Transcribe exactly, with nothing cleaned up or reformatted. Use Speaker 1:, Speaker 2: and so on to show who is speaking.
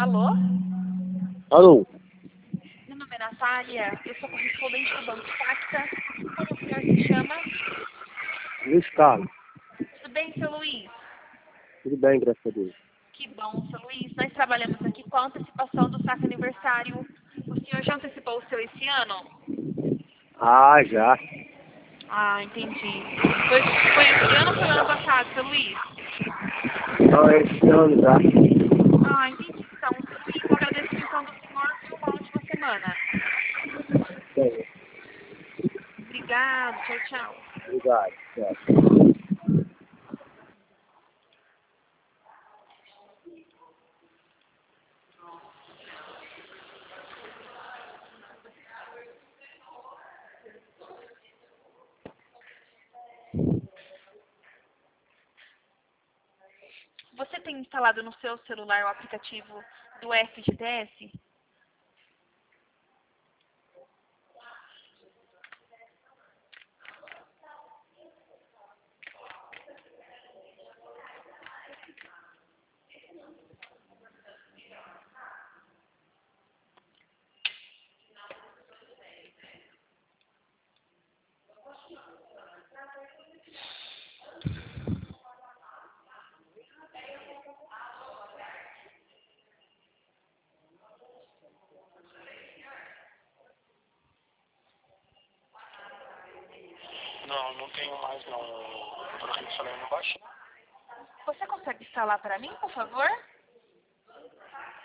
Speaker 1: Alô?
Speaker 2: Alô?
Speaker 1: Meu nome é Natália, eu sou correspondente do Banco Facta. Como o senhor se chama?
Speaker 2: Luiz Carlos.
Speaker 1: Tudo bem, seu Luiz?
Speaker 2: Tudo bem, graças a Deus.
Speaker 1: Que bom, seu Luiz. Nós trabalhamos aqui com a antecipação do saque aniversário. O senhor já antecipou o seu esse ano?
Speaker 2: Ah, já.
Speaker 1: Ah, entendi. Foi, foi esse ano ou foi o ano passado, seu Luiz?
Speaker 2: Não, é esse ano já.
Speaker 1: Ah, entendi. Então, seu Luiz, eu agradeço a atenção do senhor e uma ótima semana.
Speaker 2: Bem,
Speaker 1: Obrigado, tchau, tchau.
Speaker 2: obrigado. Tchau.
Speaker 1: Você tem instalado no seu celular o aplicativo do F G T S?
Speaker 3: Não, não tenho mais não. Eu troquei de celular, não baixei.
Speaker 1: Você consegue instalar para mim, por favor?